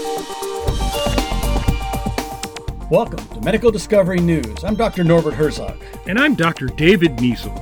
Welcome to Medical Discovery News. I'm Dr. Norbert Herzog. And I'm Dr. David Niesel.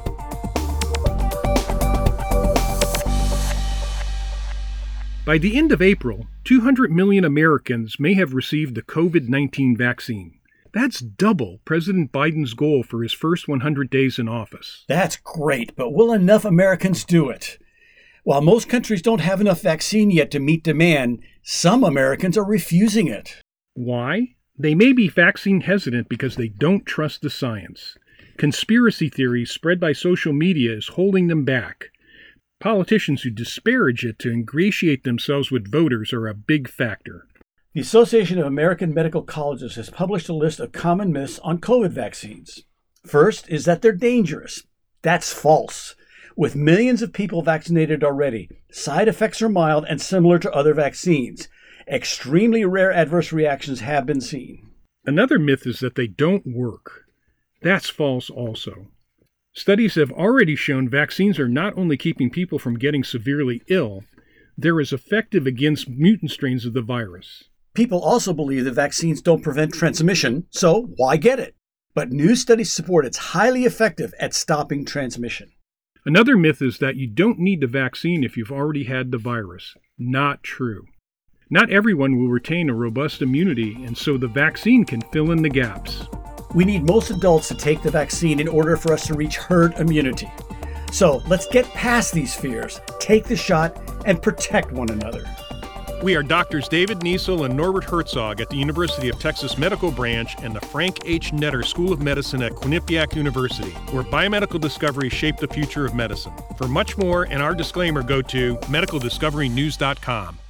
By the end of April, 200 million Americans may have received the COVID-19 vaccine. That's double President Biden's goal for his first 100 days in office. That's great, but will enough Americans do it? While most countries don't have enough vaccine yet to meet demand, some Americans are refusing it. Why? They may be vaccine hesitant because they don't trust the science. Conspiracy theories spread by social media is holding them back. Politicians who disparage it to ingratiate themselves with voters are a big factor. The Association of American Medical Colleges has published a list of common myths on COVID vaccines. First is that they're dangerous. That's false. With millions of people vaccinated already, side effects are mild and similar to other vaccines. Extremely rare adverse reactions have been seen. Another myth is that they don't work. That's false also. Studies have already shown vaccines are not only keeping people from getting severely ill, they're as effective against mutant strains of the virus. People also believe that vaccines don't prevent transmission, so why get it? But new studies support it's highly effective at stopping transmission. Another myth is that you don't need the vaccine if you've already had the virus. Not true. Not everyone will retain a robust immunity, and so the vaccine can fill in the gaps. We need most adults to take the vaccine in order for us to reach herd immunity. So let's get past these fears, take the shot, and protect one another. We are Doctors David Niesel and Norbert Herzog at the University of Texas Medical Branch and the Frank H. Netter School of Medicine at Quinnipiac University, where biomedical discoveries shape the future of medicine. For much more and our disclaimer, go to medicaldiscoverynews.com.